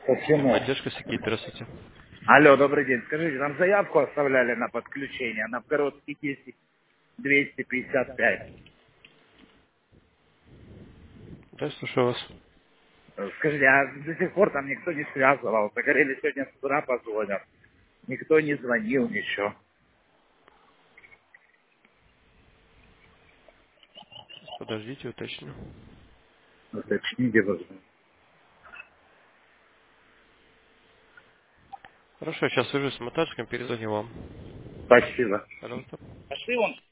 Почему? Поддержка Сикит, здравствуйте. Алло, добрый день. Скажите, там заявку оставляли на подключение. На Новгородский 10 255. Да, слушаю вас. Скажите, а до сих пор там никто не связывался? Говорили, сегодня с утра позвонят. Никто не звонил, ничего. Сейчас подождите, уточню. Уточните, пожалуйста. Хорошо, сейчас свяжусь с Матарским, перезвоню вам. Спасибо. Пожалуйста. Пошли вон.